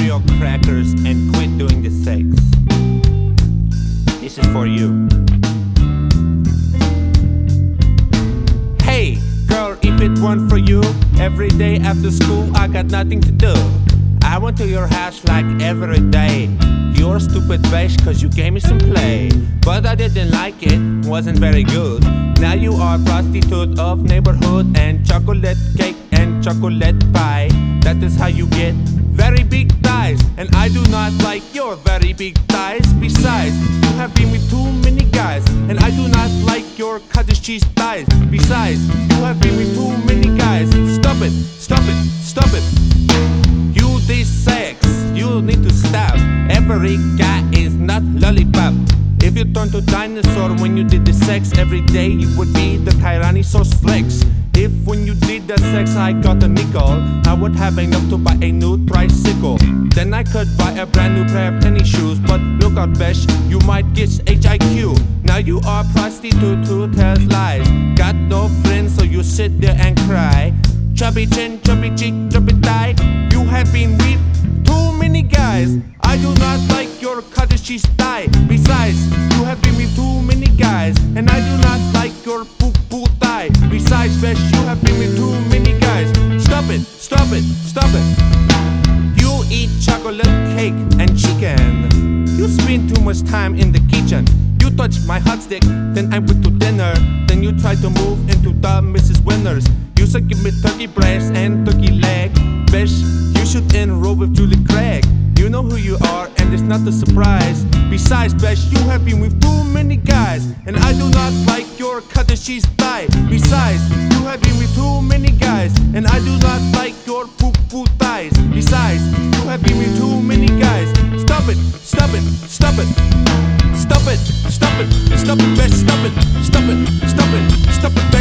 Oreo crackers and quit doing the sex. This is for you. Hey, girl, if it weren't for you, every day after school I got nothing to do. I went to your house like every day. You're stupid bitch cause you gave me some play, but I didn't like it, wasn't very good. Now you are prostitute of neighborhood and chocolate cake and chocolate pie. That is how you get very big thighs, and I do not like your very big thighs. Besides, you have been with too many guys, and I do not like your cottage cheese thighs. Besides, you have been with too many guys. Stop it, stop it, stop it. You this sex, you need to stop. Every guy is not lollipop. If you turn to dinosaur when you did the sex every day, you would be the Tyrannosaurus Rex. If when you did the sex I got a nickel, I would have enough to buy a new tricycle. Then I could buy a brand new pair of tennis shoes. But look out, bitch, you might get HIQ. Now you are prostitute who tells lies. Got no friends, so you sit there and cry. Chubby chin, chubby cheek, chubby thigh. You have been with too many guys. I do not like your cottage cheese thigh. Besides, you have been with too many guys, and I do not like your poo-poo thigh. Besides, bitch, you have been with too many guys. Stop it, stop it, stop it. You eat chocolate cake and chicken. You spend too much time in the kitchen. You touch my hot stick, then I went to dinner. Then you try to move into the Mrs. Winners. You said give me turkey breast and turkey leg. Bitch, you should enroll with Julie Craig. You know who you are, and it's not a surprise. Besides, bitch, you have been with too many guys, and I do not like your cottage cheese thigh. Besides, you have been with too many guys, and I do not like your poo-poo thighs. Besides, you have been with too many guys. Stop it, stop it, stop it. Stop it, stop it, stop it, bitch, stop it, stop it, stop it, stop it,